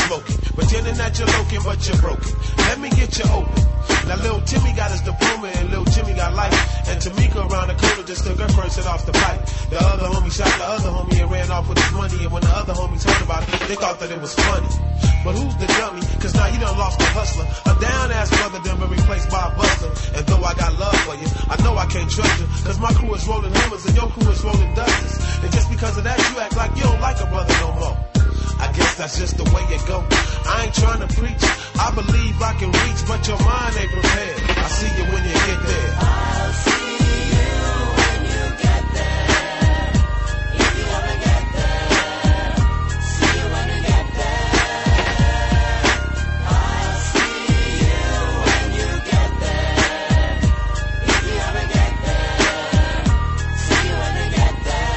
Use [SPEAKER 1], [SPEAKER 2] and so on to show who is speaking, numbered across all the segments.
[SPEAKER 1] smoking, pretending that you're looking, but you're broken. Let me get you open. Now Lil Timmy got his diploma and Lil Timmy got life. And Tamika around the corner just took her person off the pipe. The other homie shot the other homie and ran off with his money. And when the other homies heard about it, they thought that it was funny. But who's the dummy? Cause now you done lost the hustler. A down-ass brother done been replaced by a buster. And though I got love for you, I know I can't trust you. Cause my crew is rolling Hummers and your crew is rolling Dusters. And just because of that, you act like you don't like a brother no more. I guess that's just the way it go. I ain't trying to preach. I believe I can reach, but your mind ain't prepared. I see you when you get there.
[SPEAKER 2] I'll see you when you get there. If you ever get there. See you when you get there. I'll see you when you get there. If you ever get there. See you when you get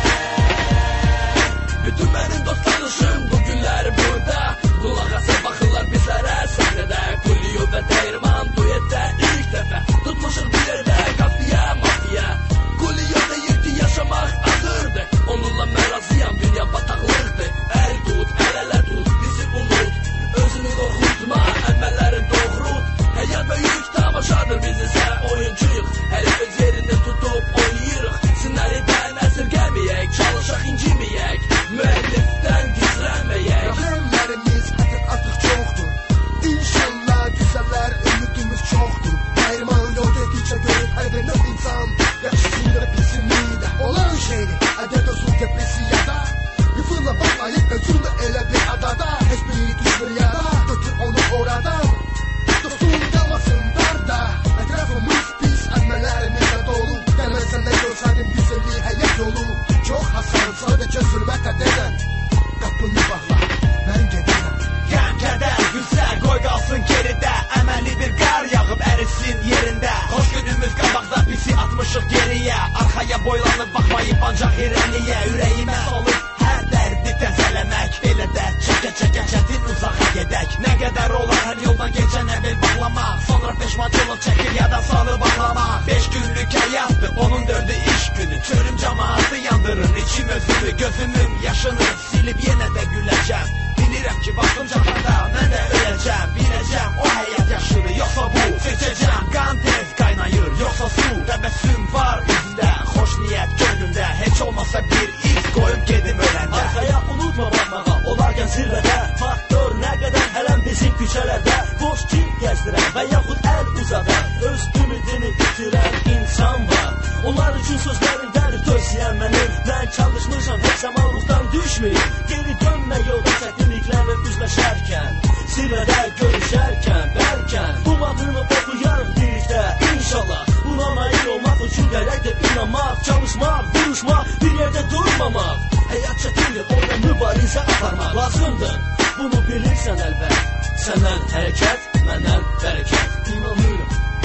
[SPEAKER 2] there.
[SPEAKER 3] Bütün benim dostlarım bugünler burada. Kulak asıp bakırlar bizlere sahnede. Kulliyo ve değirman duyette ilk defa tutmuşuz bir yerde kafiye mafya. Kulliyo'da yekti yaşamak ağırdı. Onunla merazıyam dünya bataklıktı. El tut, el ele tut, bizi unut. Özünü korkutma, elmelerin doğrult. Hayat ve yük tamaşadır biz ise oyuncuyuk. Her öz yerini tutup oynayırıq. Sinariden esirgemeyek, çalışak incimeyek. Müelliften gizlenmeyek.
[SPEAKER 4] Problemlerimiz artık çoktur. İnşallah güzeller ümidimiz çoktur. Ayrımın yol dedikçe görüp her bir növ insan yaşasıyla pesimiydi. Olan şeydi adet olsun tepesi ya da bir fırla bakmayıp özünde ele bir adada. Hiçbiri düşmür ya da götür onu oradan. Dostum kalmasın darda. Etrafımız pis annelerimize dolu. Gelmezsen ne görseydin güzelliği hayat yolu. Çok hasarım sadece zulmete deden. Kapını bağla ben giderim.
[SPEAKER 5] Gəm, kədər, güzel qoy qalsın geride. Əməlli bir qar yağıb ərisin yerində. Xoş günümüz qabaqda bizi atmışıq geriyə. Arxaya boylanıb baxmayıb ancaq irəliyə. Ürəyimə salıb hər dərdi təzələmək. Belə dərd çəkə-çəkə çətin uzağa gedək. Nə qədər olar hər yoldan keçən əbil bağlamaq. Sonra peşmançılıq çəkir ya da salıb ağlamaq. 5 günlük həyatdır, onun 4'ü iş günü. Çörüm cəmaatı yandırır, içim özümü. Gözümün yaşını silib yenə də güləcəm. Bilirəm ki vaxtım çatanda mən də öləcəm. Biləcəm o həyat yaşırır, yoxsa bu seçəcəm. Qan tez qaynayır, yoxsa su. Təbəssüm var üzündə, xoş niyyət gönlümdə. Heç olmasa bir iz qoyub gedim öləndə.
[SPEAKER 3] Arxaya unutma baxmağa, olarkən zirvədə. Faktor nə qədər hələm bizim küçələrdə. Boş kim gəzdirən və yaxud əl uzadan. Öz ümidini itirən insan var. Onlar üçün sözlərindən tövsiyəm mənim. Mən çalışmışam, heç zaman ruhdan düşməyim. Geri dönmə yolda çətinliklərlə üzləşərkən. Zirvədə görüşərkən, bərkən. Bu mahnını oxuyarıq birlikdə, inşallah. Buna nail olmaq üçün gərəkdir inanmaq, çalışmaq, vuruşmaq, bir yerdə durmamaq. Həyat çətindir, orada mübarizə aparmaq lazımdır. Bunu bilirsən əlbət. Səndən hərəkət, məndən bərəkət. İnanıram,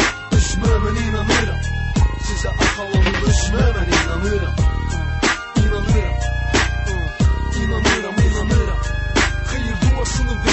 [SPEAKER 3] düşmə mən inanıram. Sizə axalanı düşmə mən inanıram. İnanıram, inanıram, inanıram. Xeyir duasını